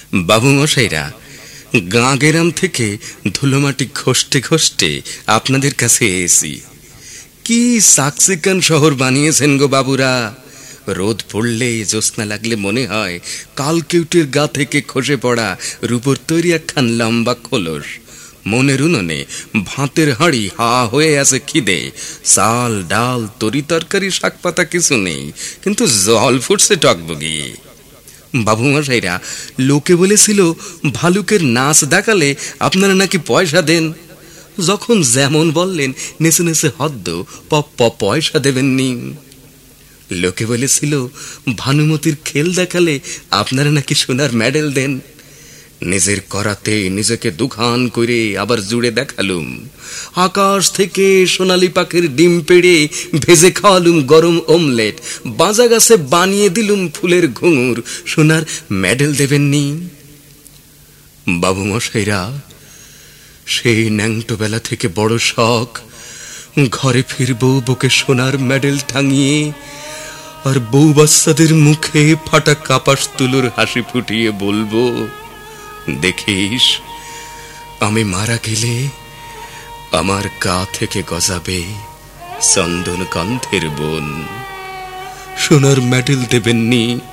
বাবু মশাইরা, গাঁ গেরাম থেকে ধুলোমাটি ঘষতে ঘষতে আপনাদের কাছে এসি। কি সাকসিকান শহর বানিয়েছেন গো বাবুরা! রোদ পড়লে, জ্যোৎস্না লাগলে মনে হয় কালকিউটের গা থেকে খসে পড়া রূপোর তৈরি একখান লম্বা খোলস। মনের উনুনে ভাতের হাঁড়ি হা হয়ে আছে খিদে। চাল ডাল তরি তরকারি শাক পাতা কিছু নেই, কিন্তু জল ফুটছে টকবগিয়ে। বাবু মশাইরা, লোকে বলেছিল ভালুকের নাচ দেখালে আপনারা নাকি পয়সা দেন। যখন যেমন বললেন নেচে নেচে হদ্দ পয়সা দেবেননি। লোকে বলেছিল ভানুমতির খেল দেখালে আপনারা নাকি সোনার মেডেল দেন। নিজের করাতে নিজেকে দুখান করে আবার জুড়ে দেখালুম। আকাশ থেকে সোনালি পাখির ডিম পেড়ে ভেজে খাওয়ালুম গরম অমলেট। বাজা গাছে বানিয়ে দিলুম ফুলের ঘুঙুর, সোনার মেডেল দেবেননি। বাবু মশাইরা, সেই ন্যাংটো বেলা থেকে বড় শখ, ঘরে ফিরবো বুকে সোনার মেডেল টাঙিয়ে, আর বউ বাচ্চাদের মুখে ফাটা কাপাস তুলোর হাসি ফুটিয়ে বলবো, দেখিস আমি মারা গেলে আমার গা থেকে গজাবে চন্দন কান্থের বোন। সোনার মেডেল দেবেননি।